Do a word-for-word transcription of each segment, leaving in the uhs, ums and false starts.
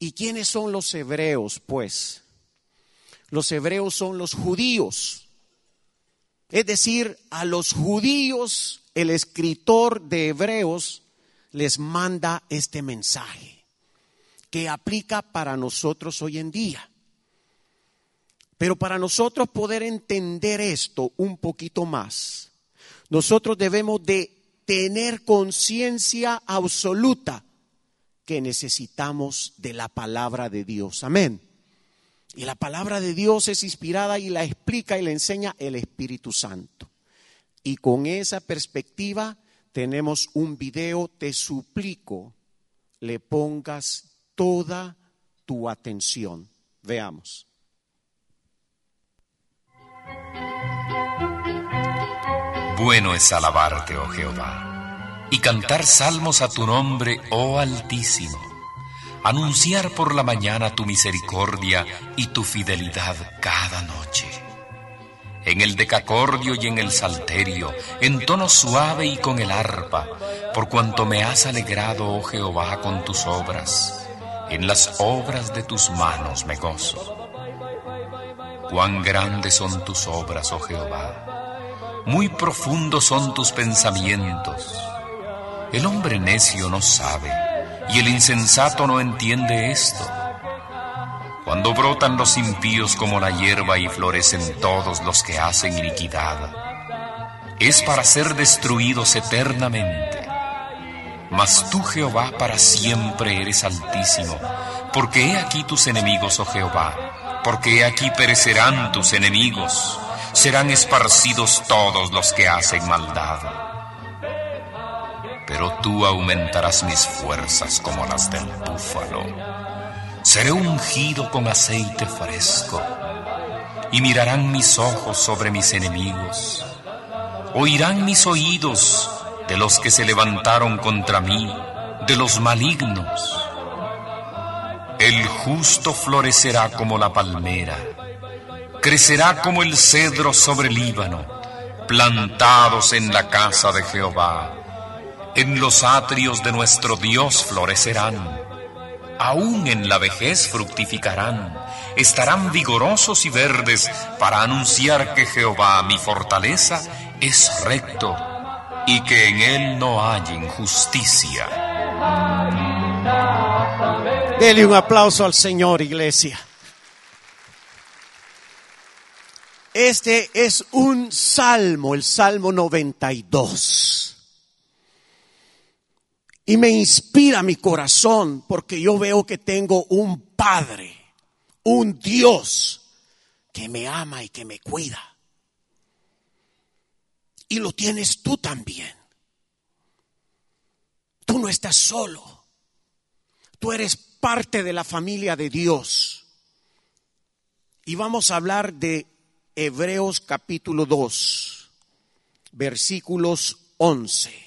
¿Y quiénes son los hebreos, pues? Los hebreos son los judíos. Es decir, a los judíos el escritor de Hebreos les manda este mensaje que aplica para nosotros hoy en día. Pero para nosotros poder entender esto un poquito más, nosotros debemos de tener conciencia absoluta que necesitamos de la palabra de Dios. Amén. Y la palabra de Dios es inspirada y la explica y la enseña el Espíritu Santo. Y con esa perspectiva tenemos un video. Te suplico le pongas toda tu atención. Veamos. Bueno es alabarte, oh Jehová, y cantar salmos a tu nombre, oh Altísimo. Anunciar por la mañana tu misericordia y tu fidelidad cada noche. En el decacordio y en el salterio, en tono suave y con el arpa, por cuanto me has alegrado, oh Jehová, con tus obras. En las obras de tus manos me gozo. Cuán grandes son tus obras, oh Jehová. Muy profundos son tus pensamientos. El hombre necio no sabe, y el insensato no entiende esto. Cuando brotan los impíos como la hierba y florecen todos los que hacen iniquidad, es para ser destruidos eternamente. Mas tú, Jehová, para siempre eres altísimo, porque he aquí tus enemigos, oh Jehová, porque he aquí perecerán tus enemigos, serán esparcidos todos los que hacen maldad. Pero tú aumentarás mis fuerzas como las del búfalo. Seré ungido con aceite fresco, y mirarán mis ojos sobre mis enemigos. Oirán mis oídos de los que se levantaron contra mí, de los malignos. El justo florecerá como la palmera, crecerá como el cedro sobre el Líbano, plantados en la casa de Jehová. En los atrios de nuestro Dios florecerán. Aún en la vejez fructificarán, estarán vigorosos y verdes para anunciar que Jehová, mi fortaleza, es recto y que en él no hay injusticia. Dele un aplauso al Señor, iglesia. Este es un salmo, el Salmo noventa y dos. Y me inspira mi corazón porque yo veo que tengo un Padre, un Dios que me ama y que me cuida. Y lo tienes tú también. Tú no estás solo. Tú eres parte de la familia de Dios. Y vamos a hablar de Hebreos capítulo dos, versículos once.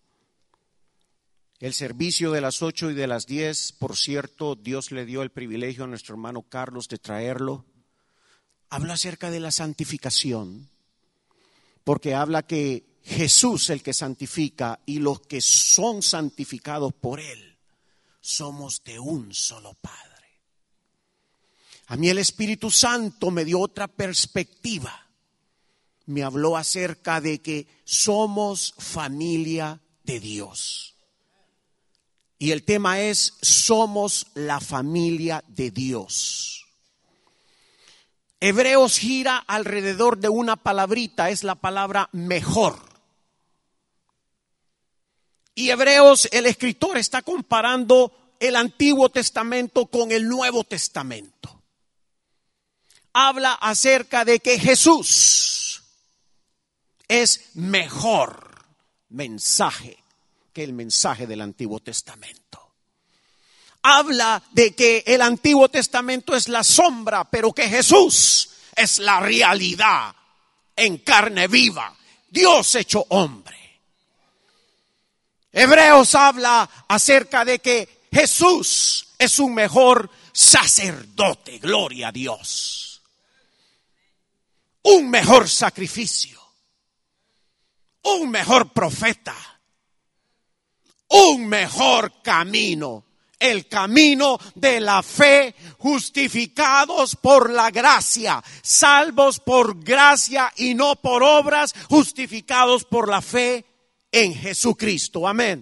El servicio de las ocho y de las diez, por cierto, Dios le dio el privilegio a nuestro hermano Carlos de traerlo. Habla acerca de la santificación, porque habla que Jesús el que santifica y los que son santificados por Él somos de un solo Padre. A mí el Espíritu Santo me dio otra perspectiva. Me habló acerca de que somos familia de Dios. Y el tema es, somos la familia de Dios. Hebreos gira alrededor de una palabrita, es la palabra mejor. Y Hebreos, el escritor está comparando el Antiguo Testamento con el Nuevo Testamento. Habla acerca de que Jesús es mejor mensaje que el mensaje del Antiguo Testamento. Habla de que el Antiguo Testamento es la sombra, pero que Jesús es la realidad en carne viva, Dios hecho hombre. Hebreos habla acerca de que Jesús es un mejor sacerdote, gloria a Dios. Un mejor sacrificio, un mejor profeta, un mejor camino el camino de la fe, justificados por la gracia, salvos por gracia y no por obras, justificados por la fe en Jesucristo. Amén.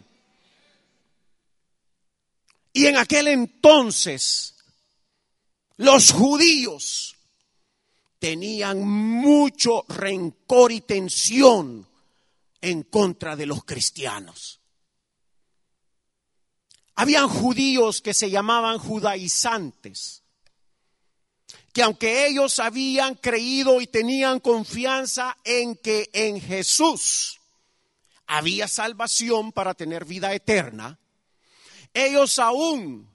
Y en aquel entonces, los judíos tenían mucho rencor y tensión en contra de los cristianos. Habían judíos que se llamaban judaizantes, que aunque ellos habían creído y tenían confianza en que en Jesús había salvación para tener vida eterna, ellos aún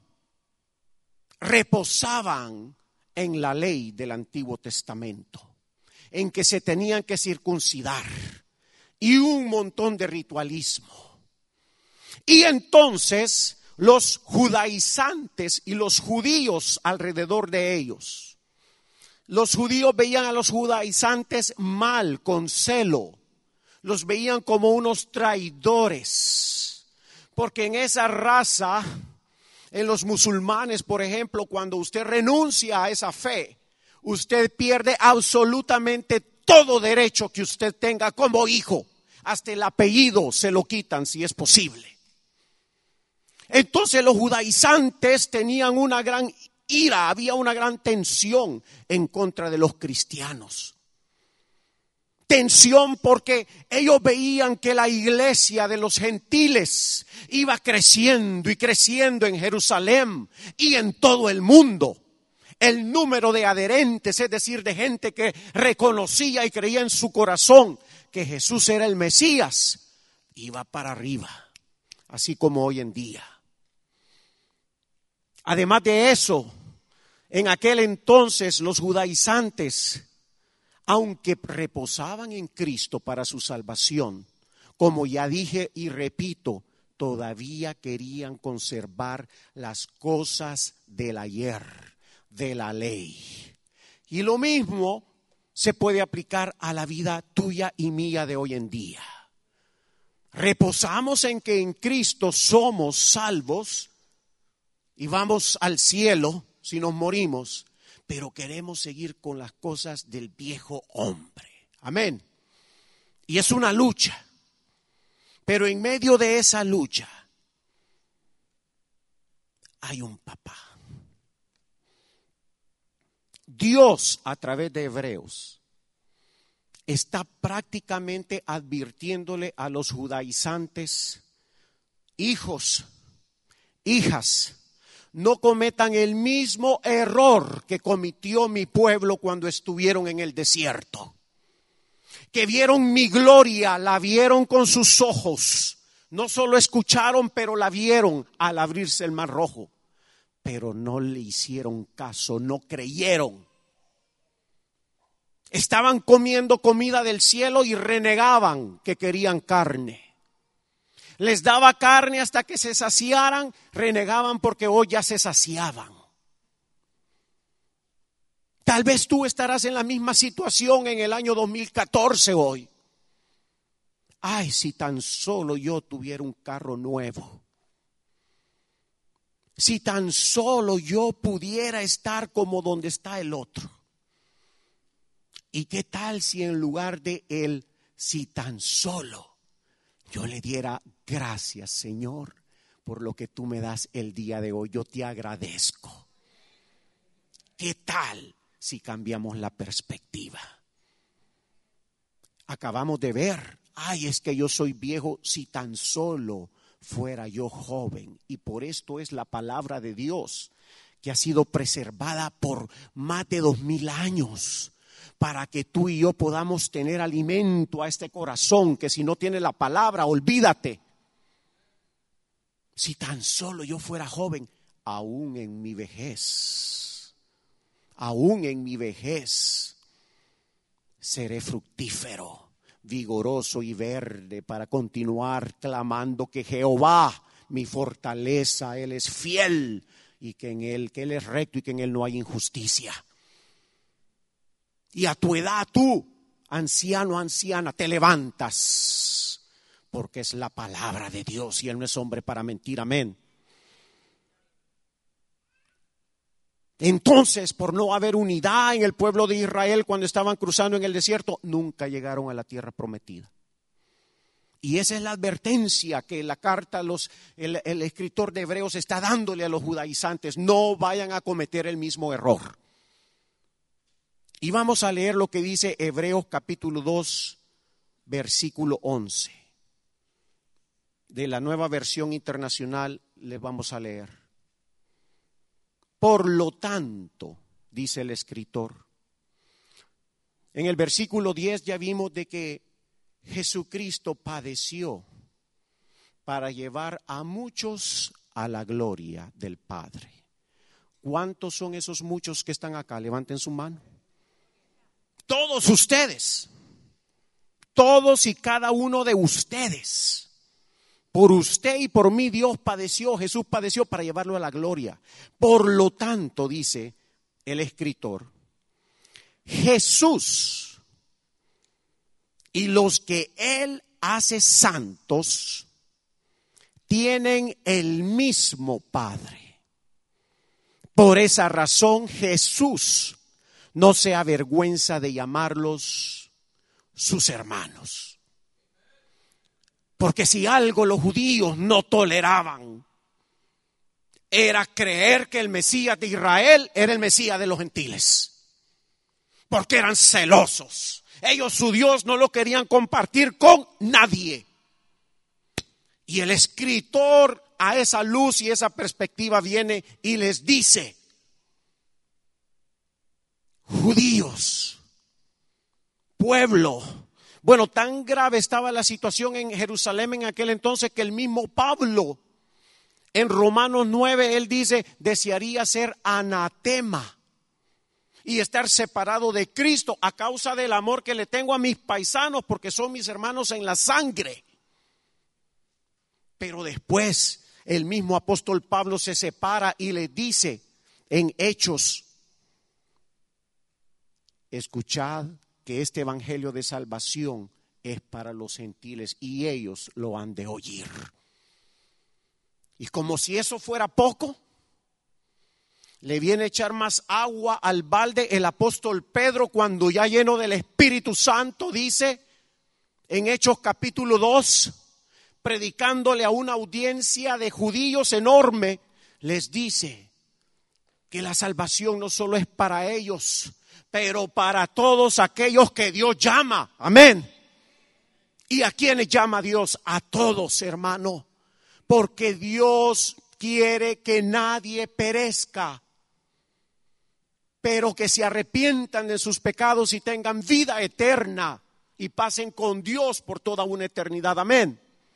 reposaban en la ley del Antiguo Testamento, en que se tenían que circuncidar y un montón de ritualismo. Y entonces los judaizantes y los judíos alrededor de ellos, los judíos veían a los judaizantes mal, con celo, los veían como unos traidores, porque en esa raza, en los musulmanes, por ejemplo, cuando usted renuncia a esa fe, usted pierde absolutamente todo derecho que usted tenga como hijo, hasta el apellido se lo quitan si es posible. Entonces los judaizantes tenían una gran ira, había una gran tensión en contra de los cristianos. Tensión porque ellos veían que la iglesia de los gentiles iba creciendo y creciendo en Jerusalén y en todo el mundo. El número de adherentes, es decir, de gente que reconocía y creía en su corazón que Jesús era el Mesías, iba para arriba, así como hoy en día. Además de eso, en aquel entonces los judaizantes, aunque reposaban en Cristo para su salvación, como ya dije y repito, todavía querían conservar las cosas del ayer, de la ley. Y lo mismo se puede aplicar a la vida tuya y mía de hoy en día. Reposamos en que en Cristo somos salvos y vamos al cielo si nos morimos, pero queremos seguir con las cosas del viejo hombre. Amén. Y es una lucha. Pero en medio de esa lucha hay un papá. Dios, a través de Hebreos, está prácticamente advirtiéndole a los judaizantes: hijos, hijas, no cometan el mismo error que cometió mi pueblo cuando estuvieron en el desierto. Que vieron mi gloria, la vieron con sus ojos. No solo escucharon, pero la vieron al abrirse el mar rojo. Pero no le hicieron caso, no creyeron. Estaban comiendo comida del cielo y renegaban que querían carne. Les daba carne hasta que se saciaran, renegaban porque hoy ya se saciaban. Tal vez tú estarás en la misma situación en el año dos mil catorce hoy. Ay, si tan solo yo tuviera un carro nuevo. Si tan solo yo pudiera estar como donde está el otro. ¿Y qué tal si en lugar de él, si tan solo yo le diera gracias, Señor, por lo que tú me das el día de hoy? Yo te agradezco. ¿Qué tal si cambiamos la perspectiva? Acabamos de ver, ay, es que yo soy viejo, si tan solo fuera yo joven. Y por esto es la palabra de Dios que ha sido preservada por más de dos mil años. Para que tú y yo podamos tener alimento a este corazón, que si no tiene la palabra, olvídate. Si tan solo yo fuera joven, aún en mi vejez, aún en mi vejez, seré fructífero, vigoroso y verde para continuar clamando que Jehová, mi fortaleza, Él es fiel y que en Él, que Él es recto y que en Él no hay injusticia. Y a tu edad tú, anciano, anciana, te levantas, porque es la palabra de Dios y Él no es hombre para mentir. Amén. Entonces, por no haber unidad en el pueblo de Israel cuando estaban cruzando en el desierto, nunca llegaron a la tierra prometida. Y esa es la advertencia que la carta, los, el, el escritor de Hebreos está dándole a los judaizantes. No vayan a cometer el mismo error. Y vamos a leer lo que dice Hebreos capítulo dos, versículo once. De la Nueva Versión Internacional les vamos a leer. Por lo tanto, dice el escritor, en el versículo diez ya vimos de que Jesucristo padeció para llevar a muchos a la gloria del Padre. ¿Cuántos son esos muchos que están acá? Levanten su mano. Todos ustedes, todos y cada uno de ustedes. Por usted y por mí Dios padeció, Jesús padeció para llevarlo a la gloria. Por lo tanto, dice el escritor, Jesús y los que Él hace santos tienen el mismo Padre. Por esa razón Jesús no se avergüenza de llamarlos sus hermanos. Porque si algo los judíos no toleraban, era creer que el Mesías de Israel era el Mesías de los gentiles. Porque eran celosos. Ellos su Dios no lo querían compartir con nadie. Y el escritor a esa luz y esa perspectiva viene y les dice, judíos, pueblo. Bueno, tan grave estaba la situación en Jerusalén en aquel entonces que el mismo Pablo, en Romanos nueve, él dice, desearía ser anatema y estar separado de Cristo a causa del amor que le tengo a mis paisanos, porque son mis hermanos en la sangre. Pero después el mismo apóstol Pablo se separa y le dice en Hechos, escuchad que este evangelio de salvación es para los gentiles y ellos lo han de oír. Y como si eso fuera poco, le viene a echar más agua al balde el apóstol Pedro cuando ya lleno del Espíritu Santo dice en Hechos capítulo dos, predicándole a una audiencia de judíos enorme, les dice que la salvación no solo es para ellos, pero para todos aquellos que Dios llama. Amén. ¿Y a quiénes llama Dios? A todos, hermano. Porque Dios quiere que nadie perezca, pero que se arrepientan de sus pecados y tengan vida eterna y pasen con Dios por toda una eternidad. Amén.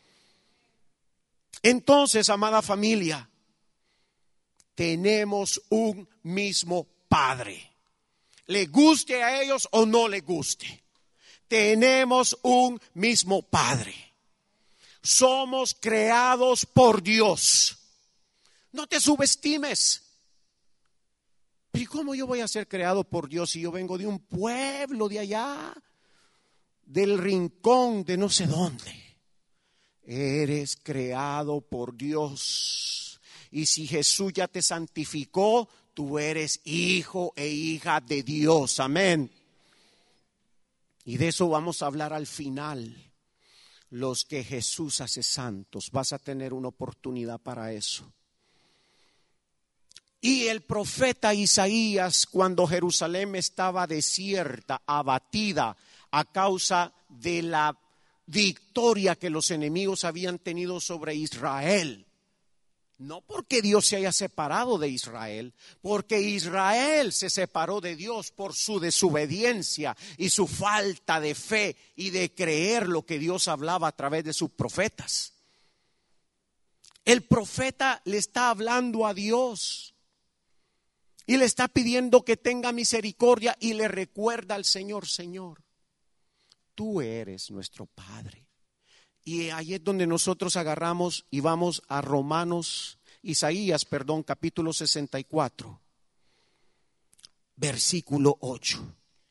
Entonces, amada familia, tenemos un mismo Padre. Le guste a ellos o no le guste, tenemos un mismo Padre. Somos creados por Dios. No te subestimes. ¿Y cómo yo voy a ser creado por Dios si yo vengo de un pueblo de allá, del rincón de no sé dónde? Eres creado por Dios. Y si Jesús ya te santificó, tú eres hijo e hija de Dios. Amén. Y de eso vamos a hablar al final. Los que Jesús hace santos. Vas a tener una oportunidad para eso. Y el profeta Isaías, cuando Jerusalén estaba desierta, abatida a causa de la victoria que los enemigos habían tenido sobre Israel, no porque Dios se haya separado de Israel, porque Israel se separó de Dios por su desobediencia y su falta de fe y de creer lo que Dios hablaba a través de sus profetas. El profeta le está hablando a Dios y le está pidiendo que tenga misericordia y le recuerda al Señor: Señor, tú eres nuestro Padre. Y ahí es donde nosotros agarramos y vamos a Romanos, Isaías, perdón, capítulo sesenta y cuatro, versículo ocho.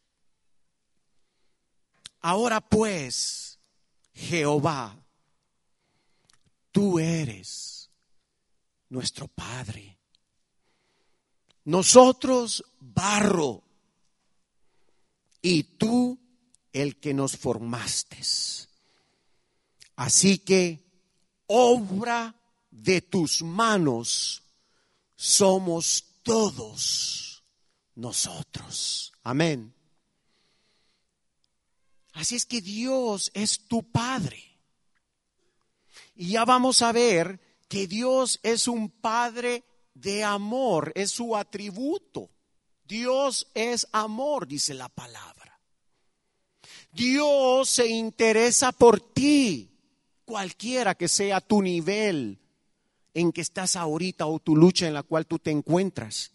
Ahora pues, Jehová, tú eres nuestro Padre. Nosotros barro y tú el que nos formaste. Así que obra de tus manos somos todos nosotros. Amén. Así es que Dios es tu Padre. Y ya vamos a ver que Dios es un Padre de amor, es su atributo. Dios es amor, dice la palabra. Dios se interesa por ti, cualquiera que sea tu nivel en que estás ahorita o tu lucha en la cual tú te encuentras.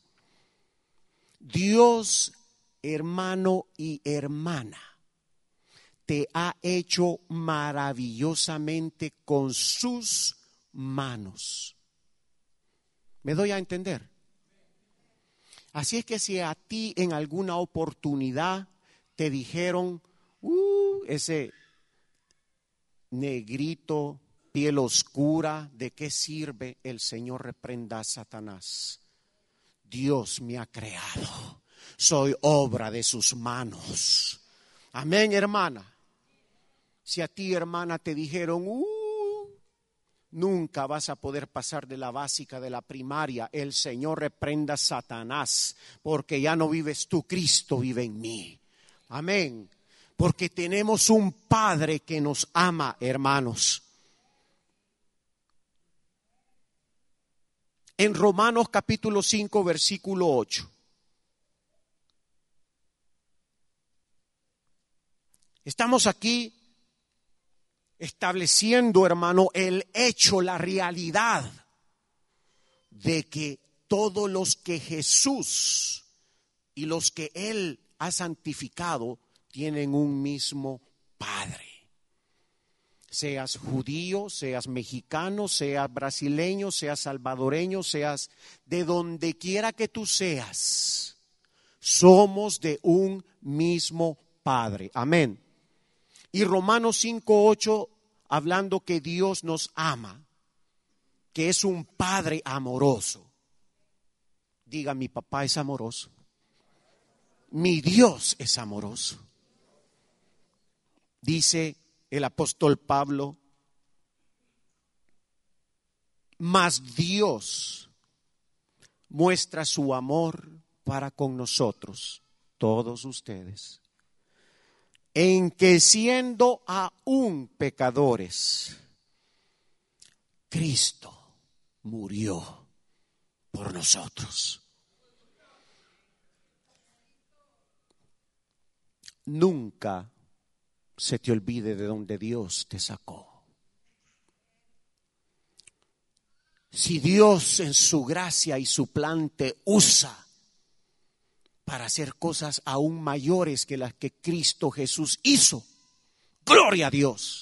Dios, hermano y hermana, te ha hecho maravillosamente con sus manos. ¿Me doy a entender? Así es que si a ti en alguna oportunidad te dijeron, uh, ese negrito, piel oscura, ¿de qué sirve? El Señor reprenda a Satanás. Dios me ha creado, soy obra de sus manos. Amén, hermana. Si a ti, hermana, te dijeron, uh, nunca vas a poder pasar de la básica, de la primaria, el Señor reprenda a Satanás, porque ya no vives tú, Cristo vive en mí. Amén. Porque tenemos un Padre que nos ama, hermanos. En Romanos capítulo cinco, versículo ocho. Estamos aquí estableciendo, hermano, el hecho, la realidad de que todos los que Jesús y los que Él ha santificado tienen un mismo Padre. Seas judío, seas mexicano, seas brasileño, seas salvadoreño, seas de donde quiera que tú seas, somos de un mismo Padre. Amén. Y Romanos cinco ocho, hablando que Dios nos ama, que es un Padre amoroso. Diga, mi papá es amoroso. Mi Dios es amoroso. Dice el apóstol Pablo, mas Dios muestra su amor para con nosotros, todos ustedes, en que siendo aún pecadores, Cristo murió por nosotros. Nunca se te olvide de donde Dios te sacó. Si Dios en su gracia y su plan te usa para hacer cosas aún mayores que las que Cristo Jesús hizo, gloria a Dios.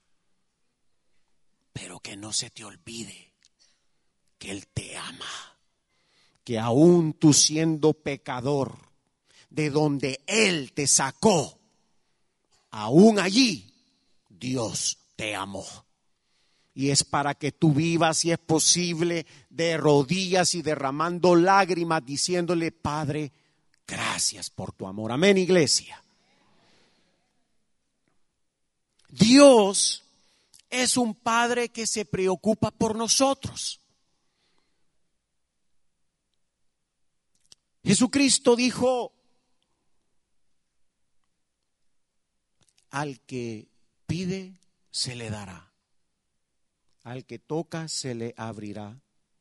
Pero que no se te olvide que Él te ama, que aún tú siendo pecador, de donde Él te sacó, aún allí Dios te amó. Y es para que tú vivas, si es posible, de rodillas y derramando lágrimas, diciéndole, Padre, gracias por tu amor. Amén, iglesia. Dios es un Padre que se preocupa por nosotros. Jesucristo dijo, al que pide, se le dará. Al que toca, se le abrirá.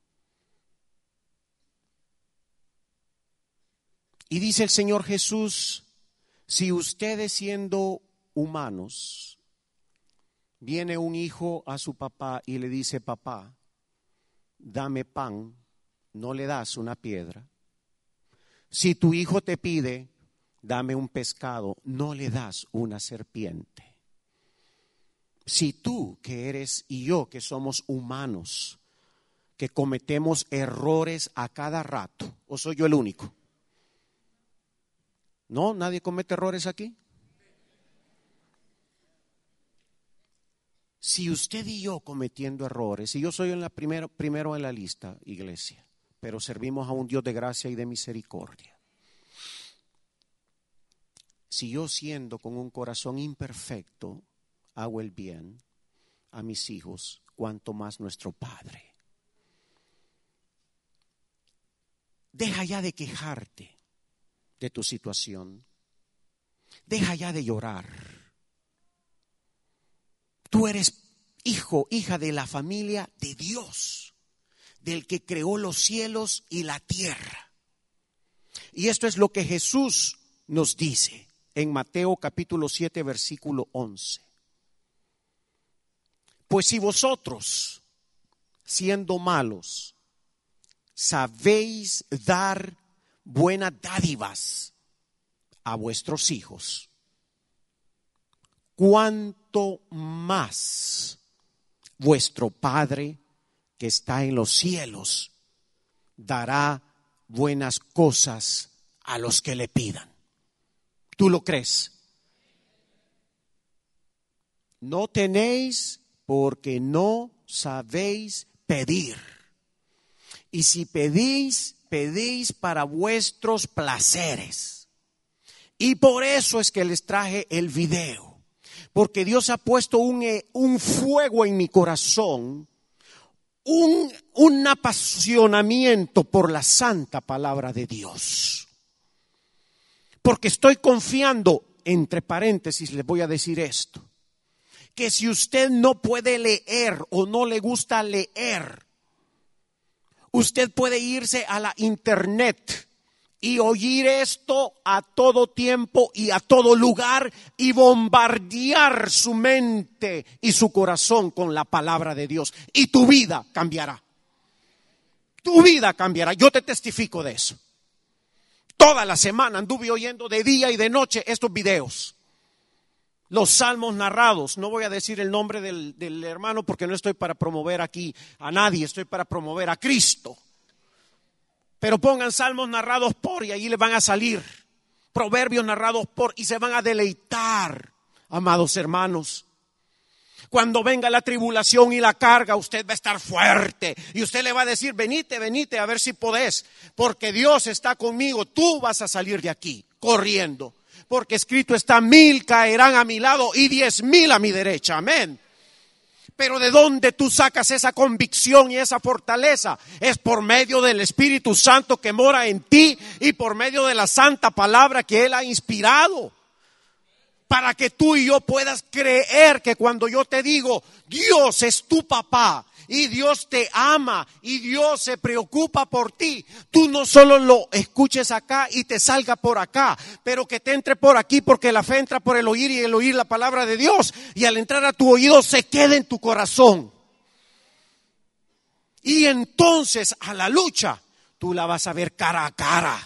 Y dice el Señor Jesús, si ustedes siendo humanos, viene un hijo a su papá y le dice, papá, dame pan, no le das una piedra. Si tu hijo te pide, dame un pescado, no le das una serpiente. Si tú que eres y yo que somos humanos, que cometemos errores a cada rato, ¿o soy yo el único? ¿No? ¿Nadie comete errores aquí? Si usted y yo cometiendo errores, y yo soy en la primero, primero en la lista, iglesia, pero servimos a un Dios de gracia y de misericordia. Si yo, siendo con un corazón imperfecto, hago el bien a mis hijos, cuanto más nuestro Padre. Deja ya de quejarte de tu situación. Deja ya de llorar. Tú eres hijo, hija de la familia de Dios, del que creó los cielos y la tierra. Y esto es lo que Jesús nos dice en Mateo capítulo siete, versículo once. Pues si vosotros, siendo malos, sabéis dar buenas dádivas a vuestros hijos, cuánto más vuestro Padre que está en los cielos dará buenas cosas a los que le pidan. ¿Tú lo crees? No tenéis porque no sabéis pedir. Y si pedís, pedís para vuestros placeres. Y por eso es que les traje el video. Porque Dios ha puesto un, un fuego en mi corazón, un, un apasionamiento por la santa palabra de Dios. Porque estoy confiando, entre paréntesis les voy a decir esto, que si usted no puede leer o no le gusta leer, usted puede irse a la internet y oír esto a todo tiempo y a todo lugar y bombardear su mente y su corazón con la palabra de Dios. Y tu vida cambiará. Tu vida cambiará. Yo te testifico de eso. Toda la semana anduve oyendo de día y de noche estos videos. Los salmos narrados. No voy a decir el nombre del, del hermano porque no estoy para promover aquí a nadie. Estoy para promover a Cristo. Pero pongan salmos narrados por y allí les van a salir proverbios narrados por y se van a deleitar, amados hermanos. Cuando venga la tribulación y la carga, usted va a estar fuerte y usted le va a decir, venite, venite a ver si podés, porque Dios está conmigo. Tú vas a salir de aquí corriendo, porque escrito está, mil caerán a mi lado y diez mil a mi derecha. Amén. Pero ¿de dónde tú sacas esa convicción y esa fortaleza? Es por medio del Espíritu Santo que mora en ti y por medio de la santa palabra que Él ha inspirado. Para que tú y yo puedas creer que cuando yo te digo, Dios es tu papá y Dios te ama y Dios se preocupa por ti, tú no solo lo escuches acá y te salga por acá, pero que te entre por aquí, porque la fe entra por el oír y el oír la palabra de Dios, y al entrar a tu oído se quede en tu corazón. Y entonces a la lucha tú la vas a ver cara a cara.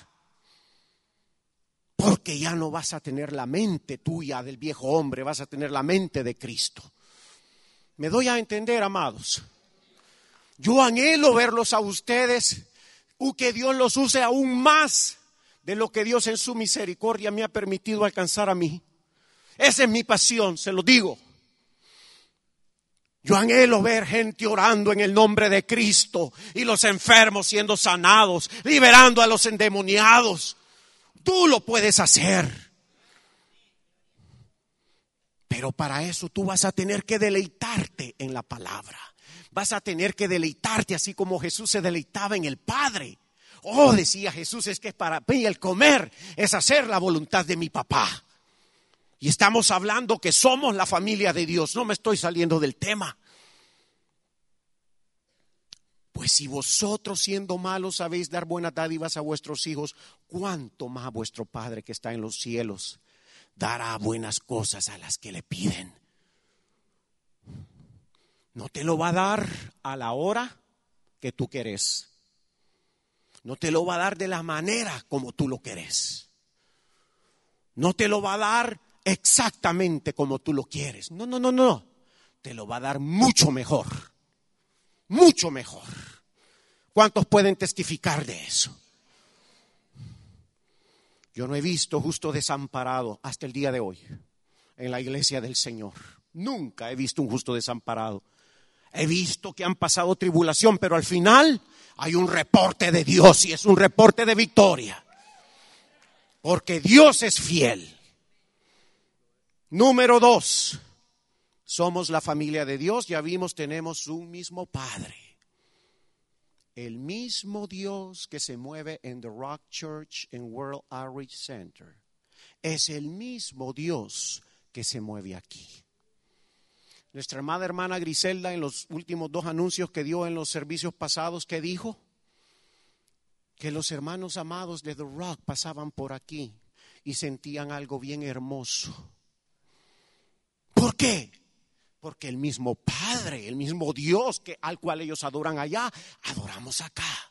Porque ya no vas a tener la mente tuya del viejo hombre, vas a tener la mente de Cristo. ¿Me doy a entender, amados? Yo anhelo verlos a ustedes, y que Dios los use aún más de lo que Dios en su misericordia me ha permitido alcanzar a mí. Esa es mi pasión, se lo digo. Yo anhelo ver gente orando en el nombre de Cristo y los enfermos siendo sanados, liberando a los endemoniados. Tú lo puedes hacer. Pero para eso tú vas a tener que deleitarte en la palabra. Vas a tener que deleitarte así como Jesús se deleitaba en el Padre. Oh, decía Jesús, es que para mí el comer es hacer la voluntad de mi papá. Y estamos hablando que somos la familia de Dios. No me estoy saliendo del tema. Pues si vosotros siendo malos sabéis dar buenas dádivas a vuestros hijos, ¿cuánto más vuestro Padre que está en los cielos dará buenas cosas a las que le piden? No te lo va a dar a la hora que tú querés. No te lo va a dar de la manera como tú lo querés. No te lo va a dar exactamente como tú lo quieres. No, no, no, no. Te lo va a dar mucho mejor. Mucho mejor. ¿Cuántos pueden testificar de eso? Yo no he visto justo desamparado hasta el día de hoy en la iglesia del Señor. Nunca he visto un justo desamparado. He visto que han pasado tribulación, pero al final hay un reporte de Dios y es un reporte de victoria. Porque Dios es fiel. Número dos, somos la familia de Dios. Ya vimos, tenemos un mismo Padre. El mismo Dios que se mueve en The Rock Church and World Outreach Center es el mismo Dios que se mueve aquí. Nuestra amada hermana Griselda, en los últimos dos anuncios que dio en los servicios pasados, ¿qué dijo? Que los hermanos amados de The Rock pasaban por aquí y sentían algo bien hermoso. ¿Por qué? Porque el mismo Padre, el mismo Dios que, al cual ellos adoran allá, adoramos acá.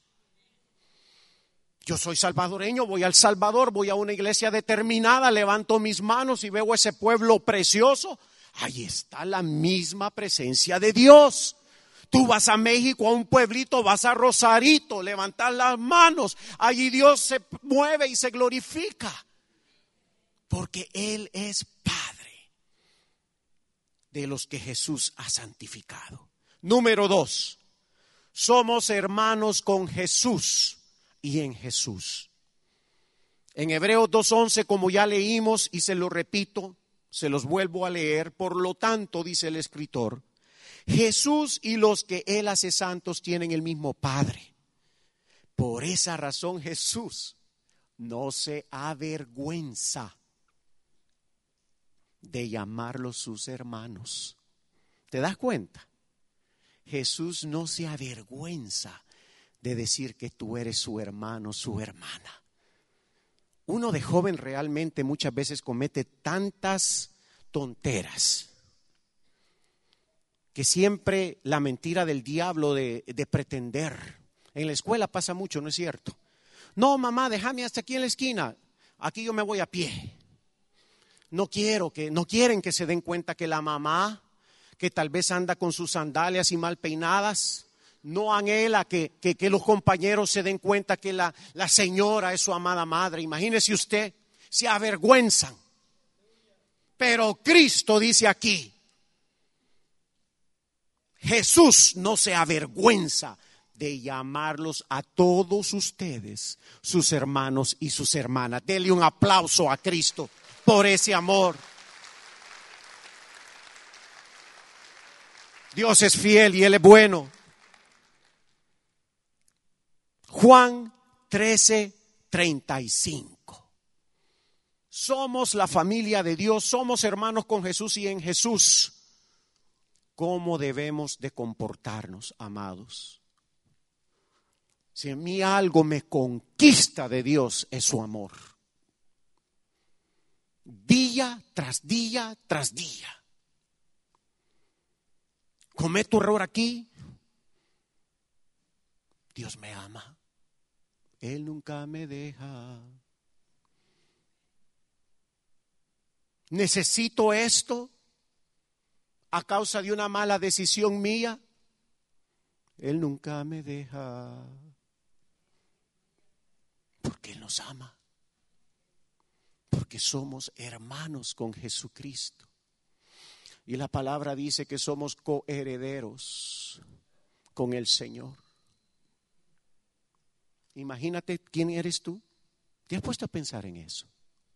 Yo soy salvadoreño, voy al Salvador, voy a una iglesia determinada, levanto mis manos y veo ese pueblo precioso. Ahí está la misma presencia de Dios. Tú vas a México, a un pueblito, vas a Rosarito, levantar las manos. Allí Dios se mueve y se glorifica. Porque Él es Padre de los que Jesús ha santificado. Número dos, somos hermanos con Jesús y en Jesús. En Hebreos dos once, como ya leímos y se lo repito, se los vuelvo a leer. Por lo tanto, dice el escritor, Jesús y los que Él hace santos tienen el mismo Padre. Por esa razón Jesús no se avergüenza de llamarlos sus hermanos. ¿Te das cuenta? Jesús no se avergüenza de decir que tú eres su hermano, su hermana. Uno de joven realmente muchas veces comete tantas tonteras que siempre la mentira del diablo de, de pretender. En la escuela pasa mucho, ¿no es cierto? No, mamá, déjame hasta aquí en la esquina. Aquí yo me voy a pie. No quiero que, no quieren que se den cuenta que la mamá, que tal vez anda con sus sandalias y mal peinadas, no anhela que, que, que los compañeros se den cuenta que la, la señora es su amada madre. Imagínese usted, se avergüenzan. Pero Cristo dice aquí, Jesús no se avergüenza de llamarlos a todos ustedes sus hermanos y sus hermanas. Dele un aplauso a Cristo por ese amor. Dios es fiel y Él es bueno. Juan trece, treinta y cinco. Somos la familia de Dios, somos hermanos con Jesús y en Jesús. ¿Cómo debemos de comportarnos, amados? Si en mí algo me conquista de Dios, es su amor. Día tras día tras día. Cometo error aquí, Dios me ama. Él nunca me deja. Necesito esto a causa de una mala decisión mía. Él nunca me deja. Porque Él nos ama. Porque somos hermanos con Jesucristo. Y la palabra dice que somos coherederos con el Señor. Imagínate quién eres tú. ¿Te has puesto a pensar en eso?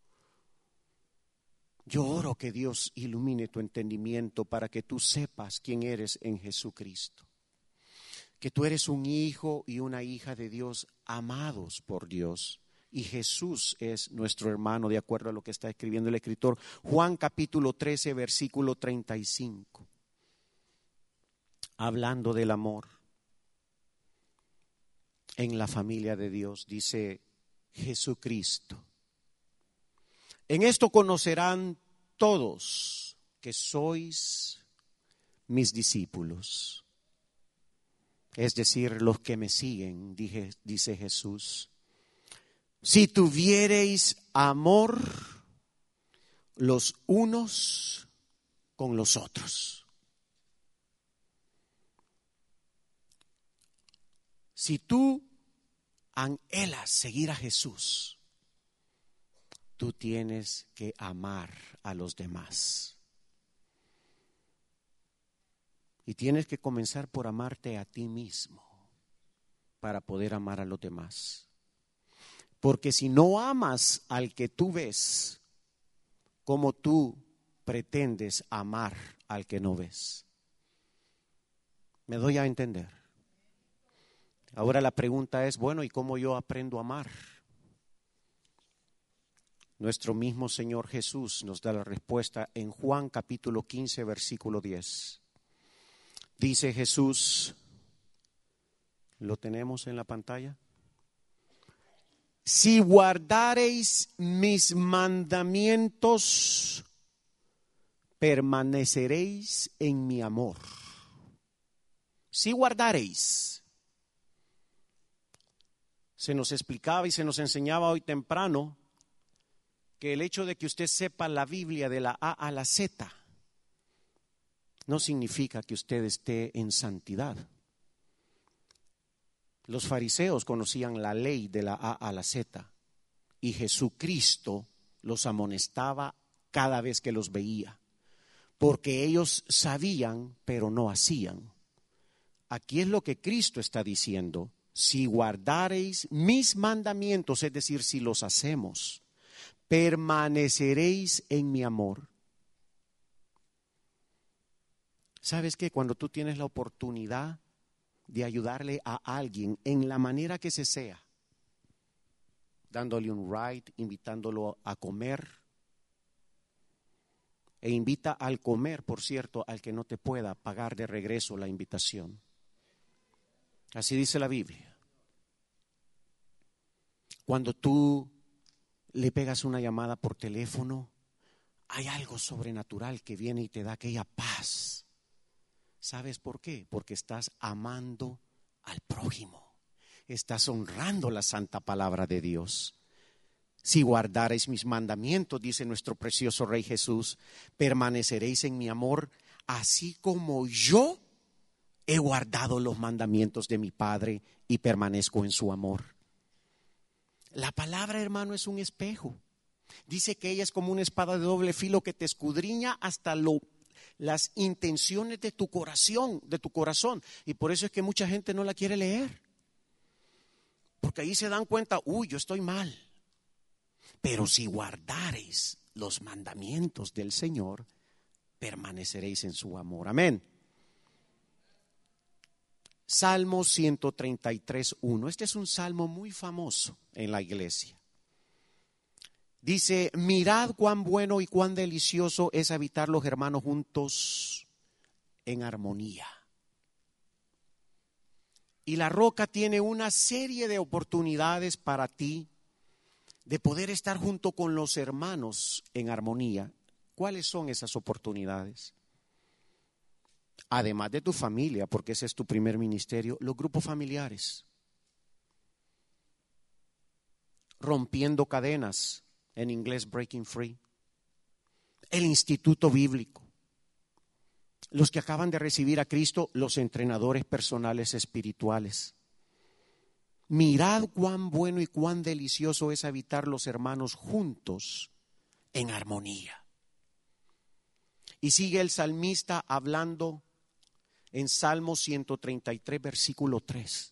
Yo oro que Dios ilumine tu entendimiento para que tú sepas quién eres en Jesucristo. Que tú eres un hijo y una hija de Dios, amados por Dios. Y Jesús es nuestro hermano, de acuerdo a lo que está escribiendo el escritor. Juan capítulo trece, versículo treinta y cinco. Hablando del amor en la familia de Dios, dice Jesucristo. En esto conocerán todos que sois mis discípulos. Es decir, los que me siguen, dije, dice Jesús. Si tuviereis amor los unos con los otros. Si tú anhelas seguir a Jesús, tú tienes que amar a los demás. Y tienes que comenzar por amarte a ti mismo. para poder amar a los demás. Porque si no amas al que tú ves, ¿cómo tú pretendes amar al que no ves? ¿Me doy a entender? Ahora la pregunta es, bueno, ¿y cómo yo aprendo a amar? Nuestro mismo Señor Jesús nos da la respuesta en Juan capítulo quince, versículo diez. Dice Jesús, ¿lo tenemos en la pantalla? Si guardareis mis mandamientos, permaneceréis en mi amor. Si guardareis. Se nos explicaba y se nos enseñaba hoy temprano que el hecho de que usted sepa la Biblia de la A a la Z no significa que usted esté en santidad. Los fariseos conocían la ley de la A a la Z y Jesucristo los amonestaba cada vez que los veía, porque ellos sabían pero no hacían. Aquí es lo que Cristo está diciendo: si guardareis mis mandamientos, es decir, si los hacemos, permaneceréis en mi amor. ¿Sabes qué? Cuando tú tienes la oportunidad de ayudarle a alguien en la manera que se sea, dándole un ride, invitándolo a comer, e invita al comer, por cierto, al que no te pueda pagar de regreso la invitación. Así dice la Biblia. Cuando tú le pegas una llamada por teléfono, hay algo sobrenatural que viene y te da aquella paz. ¿Sabes por qué? Porque estás amando al prójimo. Estás honrando la santa palabra de Dios. Si guardareis mis mandamientos, dice nuestro precioso Rey Jesús, permaneceréis en mi amor, así como yo he guardado los mandamientos de mi Padre y permanezco en su amor. La palabra, hermano, es un espejo. Dice que ella es como una espada de doble filo que te escudriña hasta lo, las intenciones de tu corazón, de tu corazón. Y por eso es que mucha gente no la quiere leer. Porque ahí se dan cuenta, uy, yo estoy mal. Pero si guardareis los mandamientos del Señor, permaneceréis en su amor. Amén. Salmo ciento treinta y tres, uno. Este es un salmo muy famoso en la iglesia. Dice: mirad cuán bueno y cuán delicioso es habitar los hermanos juntos en armonía. Y la Roca tiene una serie de oportunidades para ti de poder estar junto con los hermanos en armonía. ¿Cuáles son esas oportunidades? Además de tu familia, porque ese es tu primer ministerio, los grupos familiares. Rompiendo cadenas, en inglés breaking free. El instituto bíblico. Los que acaban de recibir a Cristo, los entrenadores personales espirituales. Mirad cuán bueno y cuán delicioso es habitar los hermanos juntos en armonía. Y sigue el salmista hablando en Salmo ciento treinta y tres, versículo tres.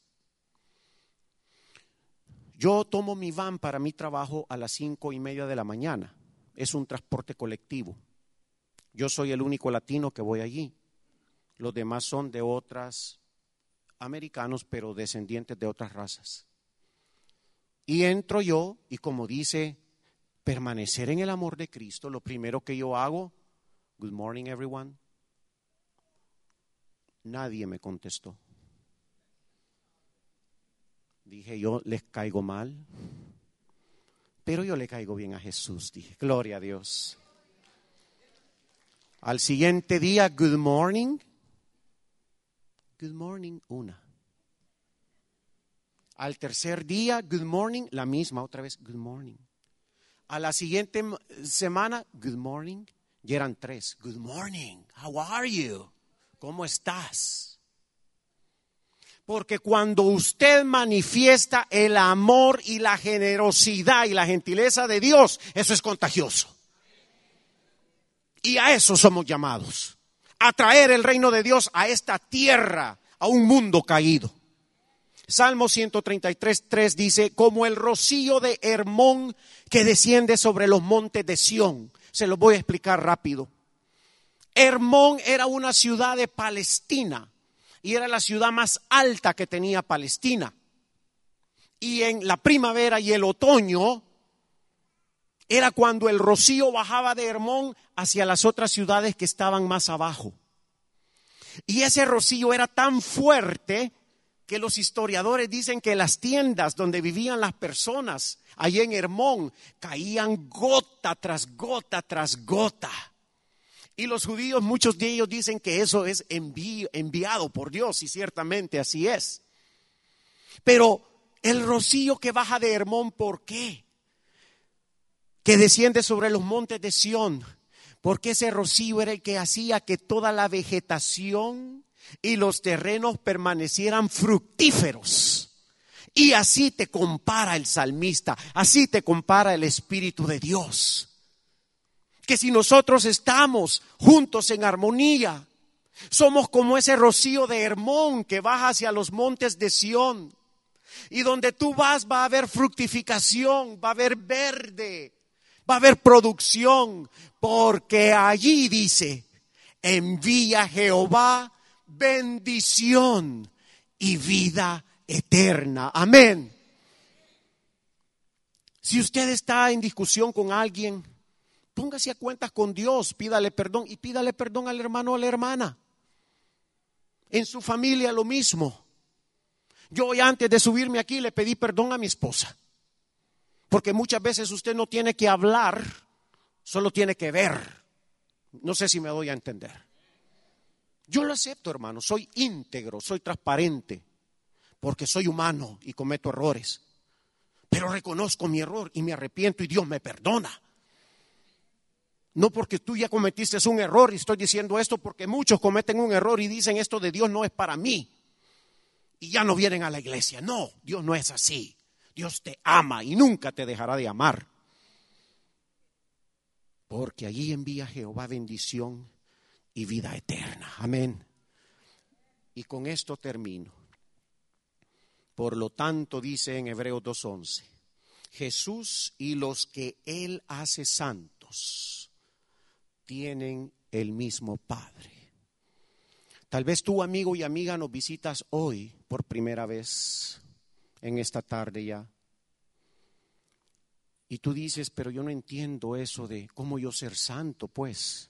Yo tomo mi van para mi trabajo a las cinco y media de la mañana. Es un transporte colectivo. Yo soy el único latino que voy allí. Los demás son de otras americanos, pero descendientes de otras razas. Y entro yo, y como dice, permanecer en el amor de Cristo, lo primero que yo hago, good morning everyone. Nadie me contestó. Dije, yo les caigo mal, pero yo le caigo bien a Jesús. Dije, gloria a Dios. Al siguiente día, good morning. Good morning, una. Al tercer día, good morning, la misma, otra vez, good morning. A la siguiente semana, good morning, y eran tres. Good morning, how are you? ¿Cómo estás? Porque cuando usted manifiesta el amor y la generosidad y la gentileza de Dios, eso es contagioso. Y a eso somos llamados, a traer el reino de Dios a esta tierra, a un mundo caído. Salmo ciento treinta y tres, tres dice, como el rocío de Hermón que desciende sobre los montes de Sión. Se los voy a explicar rápido. Hermón era una ciudad de Palestina y era la ciudad más alta que tenía Palestina. Y en la primavera y el otoño era cuando el rocío bajaba de Hermón hacia las otras ciudades que estaban más abajo. Y ese rocío era tan fuerte que los historiadores dicen que las tiendas donde vivían las personas allí en Hermón caían gota tras gota tras gota. Y los judíos, muchos de ellos dicen que eso es envi- enviado por Dios, y ciertamente así es. Pero el rocío que baja de Hermón, ¿por qué? Que desciende sobre los montes de Sión, porque ese rocío era el que hacía que toda la vegetación y los terrenos permanecieran fructíferos. Y así te compara el salmista, así te compara el Espíritu de Dios. Que si nosotros estamos juntos en armonía, somos como ese rocío de Hermón que baja hacia los montes de Sión. Y donde tú vas va a haber fructificación, va a haber verde, va a haber producción, porque allí dice, envía Jehová bendición y vida eterna. Amén. Si usted está en discusión con alguien, póngase a cuentas con Dios, pídale perdón y pídale perdón al hermano o a la hermana. En su familia lo mismo. Yo hoy antes de subirme aquí le pedí perdón a mi esposa. Porque muchas veces usted no tiene que hablar, solo tiene que ver. No sé si me doy a entender. Yo lo acepto, hermano, soy íntegro, soy transparente, porque soy humano y cometo errores. Pero reconozco mi error y me arrepiento y Dios me perdona. No porque tú ya cometiste un error, y estoy diciendo esto porque muchos cometen un error y dicen esto de Dios no es para mí. Y ya no vienen a la iglesia. No, Dios no es así. Dios te ama y nunca te dejará de amar. Porque allí envía Jehová bendición y vida eterna. Amén. Y con esto termino. Por lo tanto, dice en Hebreos dos once, Jesús y los que Él hace santos tienen el mismo Padre. Tal vez tú, amigo y amiga, nos visitas hoy por primera vez en esta tarde ya. Y tú dices, pero yo no entiendo eso de cómo yo ser santo, pues.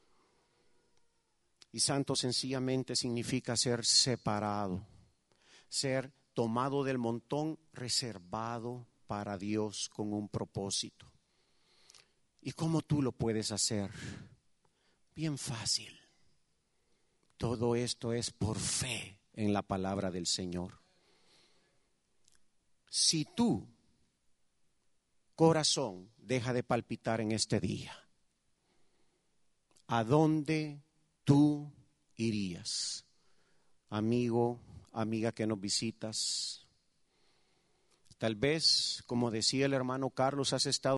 Y santo sencillamente significa ser separado, ser tomado del montón, reservado para Dios con un propósito. ¿Y cómo tú lo puedes hacer? Bien fácil. Todo esto es por fe en la palabra del Señor. Si tu corazón deja de palpitar en este día, ¿a dónde tú irías? Amigo, amiga que nos visitas. Tal vez, como decía el hermano Carlos, has estado